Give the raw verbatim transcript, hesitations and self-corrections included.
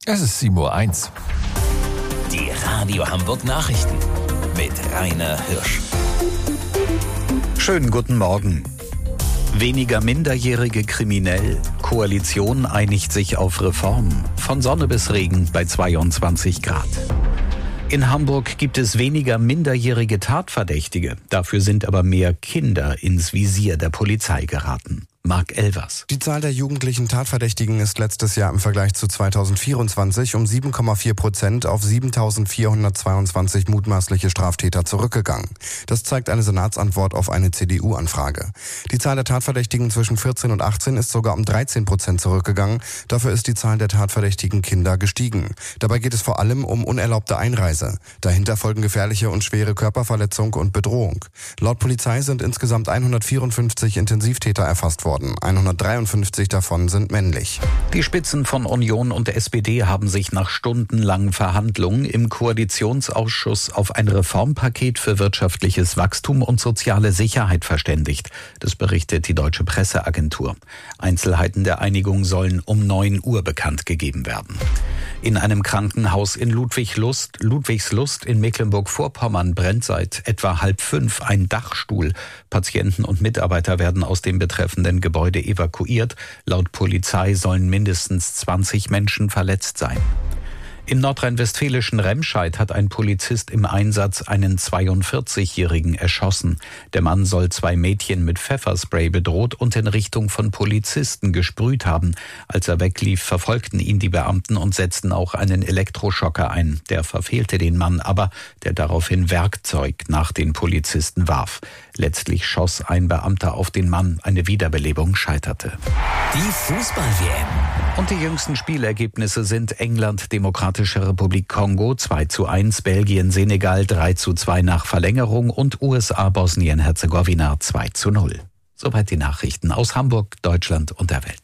Es ist sieben Uhr eins. Die Radio Hamburg Nachrichten mit Rainer Hirsch. Schönen guten Morgen. Weniger Minderjährige kriminell. Koalition einigt sich auf Reform. Von Sonne bis Regen bei zweiundzwanzig Grad. In Hamburg gibt es weniger minderjährige Tatverdächtige. Dafür sind aber mehr Kinder ins Visier der Polizei geraten. Marc Elvers. Die Zahl der jugendlichen Tatverdächtigen ist letztes Jahr im Vergleich zu zweitausendvierundzwanzig um sieben Komma vier Prozent auf siebentausendvierhundertzweiundzwanzig mutmaßliche Straftäter zurückgegangen. Das zeigt eine Senatsantwort auf eine C D U-Anfrage. Die Zahl der Tatverdächtigen zwischen vierzehn und achtzehn ist sogar um dreizehn Prozent zurückgegangen. Dafür ist die Zahl der tatverdächtigen Kinder gestiegen. Dabei geht es vor allem um unerlaubte Einreise. Dahinter folgen gefährliche und schwere Körperverletzung und Bedrohung. Laut Polizei sind insgesamt hundertvierundfünfzig Intensivtäter erfasst worden. hundertdreiundfünfzig davon sind männlich. Die Spitzen von Union und S P D haben sich nach stundenlangen Verhandlungen im Koalitionsausschuss auf ein Reformpaket für wirtschaftliches Wachstum und soziale Sicherheit verständigt. Das berichtet die Deutsche Presseagentur. Einzelheiten der Einigung sollen um neun Uhr bekannt gegeben werden. In einem Krankenhaus in Ludwigslust, Ludwigslust in Mecklenburg-Vorpommern brennt seit etwa halb fünf ein Dachstuhl. Patienten und Mitarbeiter werden aus dem betreffenden Gebäude evakuiert. Laut Polizei sollen mindestens zwanzig Menschen verletzt sein. Im nordrhein-westfälischen Remscheid hat ein Polizist im Einsatz einen zweiundvierzigjährigen erschossen. Der Mann soll zwei Mädchen mit Pfefferspray bedroht und in Richtung von Polizisten gesprüht haben. Als er weglief, verfolgten ihn die Beamten und setzten auch einen Elektroschocker ein. Der verfehlte den Mann aber, der daraufhin Werkzeug nach den Polizisten warf. Letztlich schoss ein Beamter auf den Mann. Eine Wiederbelebung scheiterte. Die Fußball-W M. Und die jüngsten Spielergebnisse sind England, Demokratische Republik Kongo zwei zu eins, Belgien, Senegal drei zu zwei nach Verlängerung und U S A, Bosnien-Herzegowina zwei zu null. Soweit die Nachrichten aus Hamburg, Deutschland und der Welt.